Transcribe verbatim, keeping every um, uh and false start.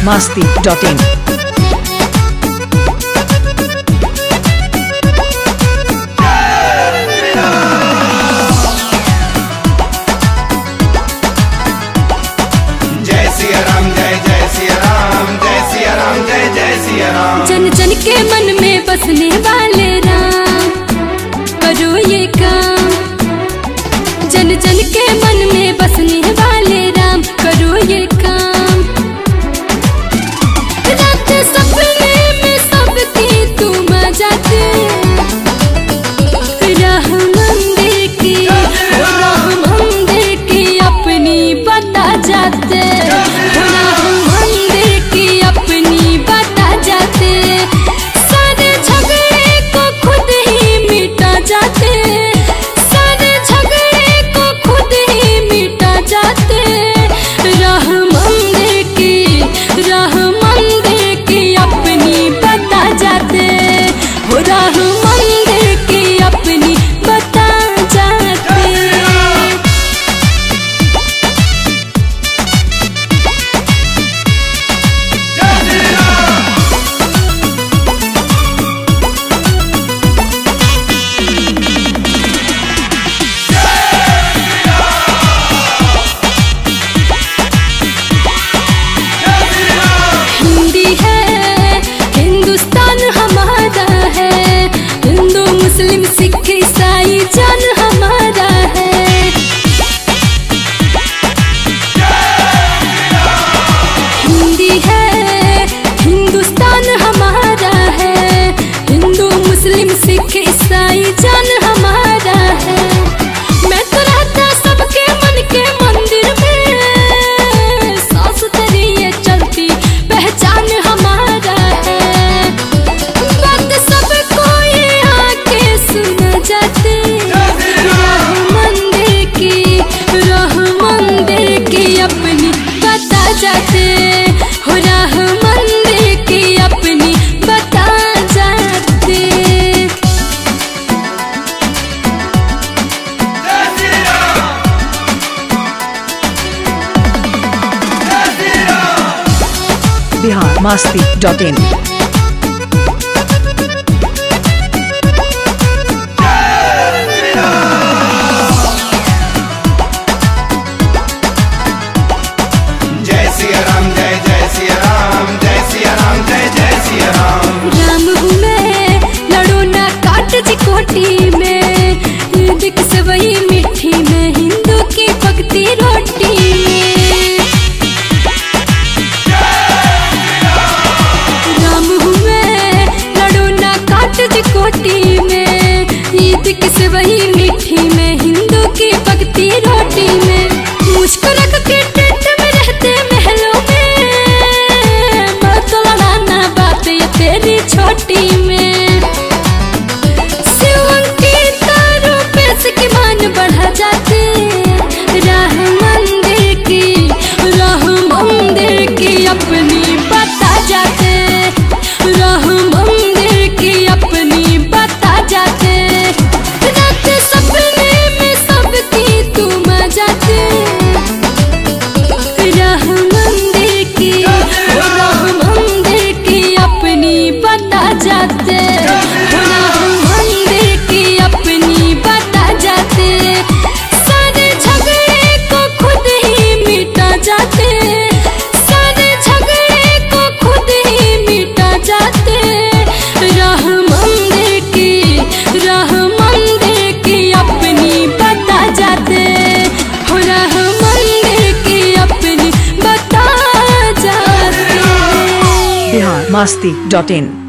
masti dot in. जन जन के मन में बसने वाले राम करो ये काम। जन जन के मन में बसने वाले राम करो ये काम। रात सपने में सबकी तुम जाते राह मंदिर की राह मंदिर की अपनी बता जाते। सिख ईसाई जान हमारा है। हिंदी है हिंदुस्तान हमारा है। हिंदू मुस्लिम सिख ईसाई जान हमारा है। मैं तो रहता सबके मन के मंदिर में। सांस तेरी ये चलती पहचान हमारा है। बात सबको ये आके सुन जाते राह मंदिर की राह मंदिर की अपनी बता जाते हो। राह मंदिर की अपनी बता जाते। Bihar masti dot in. कोटी में दिख से वही मिठी में हिंदू की भक्ति रोटी में। राम हुए लड़ो ना काट जी कोटी में ईद किस वही मिठी में हिंदू की भक्ति रोटी में। मुझको रख के टेंट में रहते महलों में। मत लड़ाना बात ये तेरी छोटी में। की मान बढ़ा जाते राह मंदिर की राह मंदिर की अपनी बता जाते। राह मंदिर की अपनी बता जाते। रात सपने में सबकी तुम जाते राह मंदिर की राह मंदिर की अपनी बता जाते। राह मंदिर की अपनी बता जाते। सारे झगड़े को खुद ही मिटा जाते। सारे झगड़े को खुद ही मिटा जाते। राह मंदिर की राह मंदिर की अपनी बता जाते हो। राह मंदिर की अपनी बता जाते। Bihar masti dot in.